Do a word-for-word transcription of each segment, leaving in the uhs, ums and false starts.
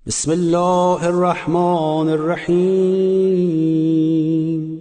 بسم الله الرحمن الرحيم.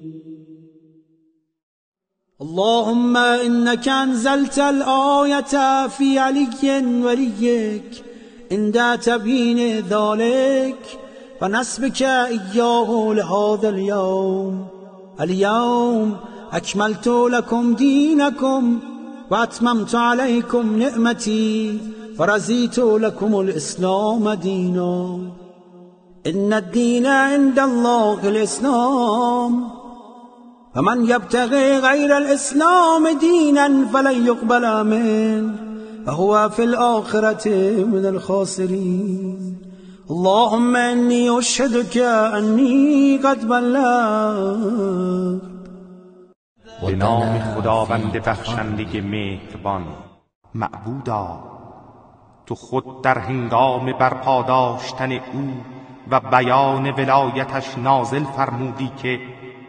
اللهم إنك أنزلت الآية في علي وليك عند تبيين ذلك فنسبك إياه لهذا اليوم. اليوم أكملت لكم دينكم وأتممت عليكم نعمتي فرزيت لكم الإسلام دينا. إن الدين عند الله الإسلام فمن يبتغي غير الإسلام دينا فلن يقبل منه وهو في الآخرة من الخاسرين. اللهم إني أشهدك أني قد بلغت. به نام خداوند بخشنده مهربان. معبودا تو خود در هنگام برپا داشتن او و بیان ولایتش نازل فرمودی که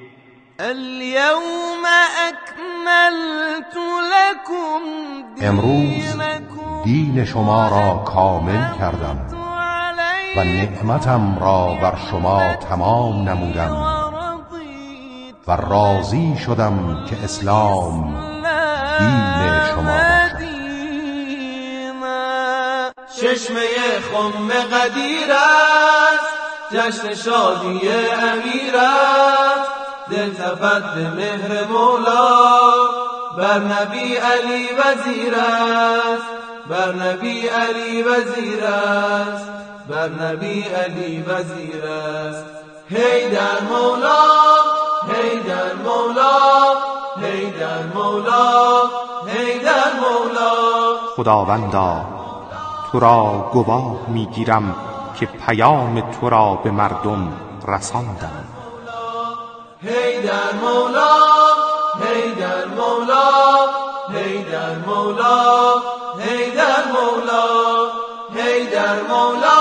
اليوم اکملت لكم امروز دین شما را کامل کردم و نعمتم را بر شما تمام نمودم و راضی شدم که اسلام دین شما باشد. چشمه خم قدیر است، جشن شادی امیر است، دل تفت به مهر مولا بر نبی علی وزیر است، بر نبی علی وزیر است، بر نبی علی وزیر است. حیدر مولا، حیدر مولا، حیدر مولا، حیدر مولا. خداوندا تو را گواه میگیرم که پیام تو را به مردم رساندم. حیدر مولا، حیدر مولا، حیدر مولا، حیدر مولا، حیدر مولا.